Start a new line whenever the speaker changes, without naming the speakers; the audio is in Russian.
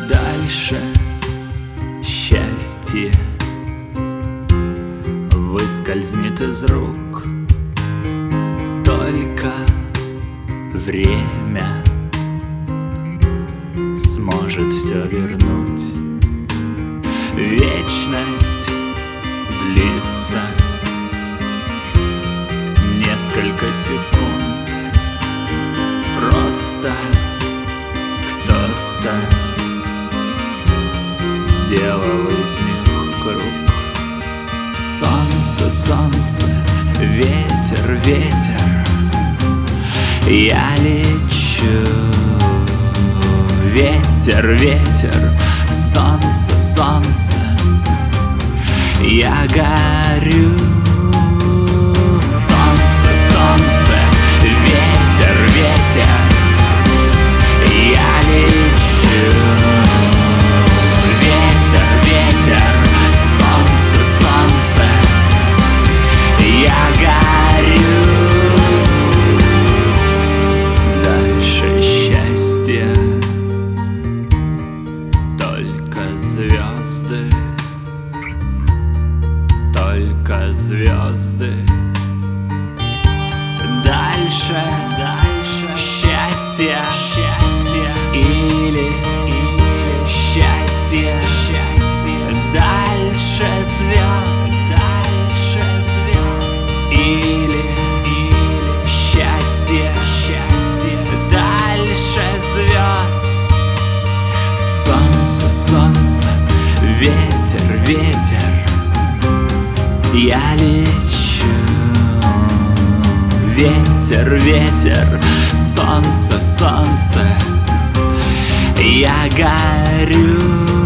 Дальше счастье выскользнет из рук, только время сможет все вернуть. Вечность длится несколько секунд. Просто кто-то сделал из них круг. Солнце, солнце, ветер, ветер, я лечу. Ветер, ветер, солнце, солнце, я горю. Солнце, солнце, ветер, ветер, я лечу. Ветер, ветер, солнце, солнце, я горю. Дальше счастье, только звезды, только звезды. Дальше, дальше счастье, счастье или счастье, счастье. Дальше звезд, дальше звезд или счастье, счастье. Дальше звезд. Солнце, солнце, ветер, ветер, я лечу. Ветер, ветер, солнце, солнце, я горю.